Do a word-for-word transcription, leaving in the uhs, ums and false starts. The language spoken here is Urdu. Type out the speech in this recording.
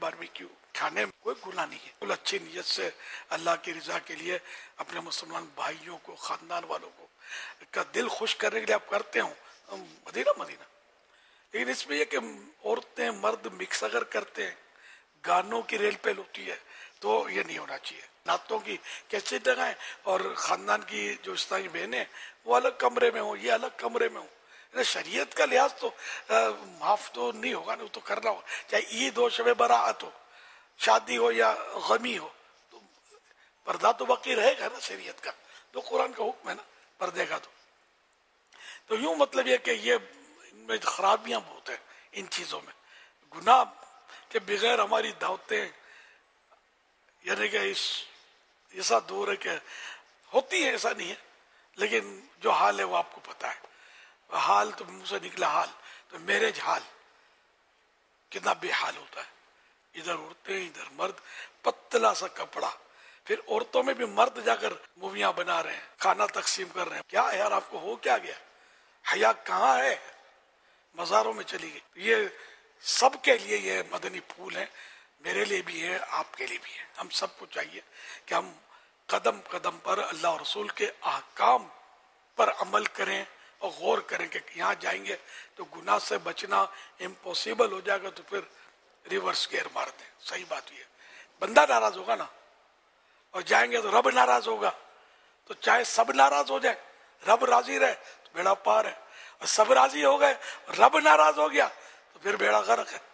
باربیکیو کھانے میں کوئی گناہ نہیں ہے. کل اچھی نیت سے اللہ کی رضا کے لیے اپنے مسلمان بھائیوں کو، خاندان والوں کو کا دل خوش کرنے کے لیے آپ کرتے ہوں مدینہ مدینہ. لیکن اس میں یہ کہ عورتیں مرد مکس اگر کرتے ہیں، گانوں کی ریل پیل ہوتی ہے، تو یہ نہیں ہونا چاہیے. نعتوں کی کیسے لگائیں اور خاندان کی جو اسلامی بہنیں وہ الگ کمرے میں ہوں، یہ الگ کمرے میں ہوں. شریعت کا لحاظ تو معاف تو نہیں ہوگا نا، وہ تو کرنا ہوگا. چاہے عید ہو، شب برات ہو، شادی ہو یا غمی ہو، تو پردہ تو باقی رہے گا نا شریعت کا. تو قرآن کا حکم ہے نا پردے کا. تو تو یوں مطلب یہ کہ یہ ان میں خرابیاں بہت ہیں ان چیزوں میں. گناہ کے بغیر ہماری دعوتیں، یعنی کہ اس ایسا دور ہے کہ ہوتی ہے، ایسا نہیں ہے، لیکن جو حال ہے وہ آپ کو پتا ہے. حال تو منہ سے نکلا حال، تو میرج حال کتنا بے حال ہوتا ہے. ادھر عورتیں ادھر مرد، پتلا سا کپڑا. پھر عورتوں میں بھی مرد جا کر موویاں بنا رہے ہیں، کھانا تقسیم کر رہے ہیں. کیا یار آپ کو ہو کیا گیا؟ حیا کہاں ہے؟ مزاروں میں چلی گئی. یہ سب کے لیے یہ مدنی پھول ہیں، میرے لیے بھی ہے، آپ کے لیے بھی ہے. ہم سب کو چاہیے کہ ہم قدم قدم پر اللہ اور رسول کے احکام پر عمل کریں اور غور کریں کہ یہاں جائیں گے تو گناہ سے بچنا امپوسیبل ہو جائے گا، تو پھر ریورس گیئر مار دیں. صحیح بات یہ ہے. بندہ ناراض ہوگا نا، اور جائیں گے تو رب ناراض ہوگا. تو چاہے سب ناراض ہو جائے، رب راضی رہے تو بیڑا پار ہے. اور سب راضی ہو گئے، رب ناراض ہو گیا تو پھر بیڑا غرق ہے.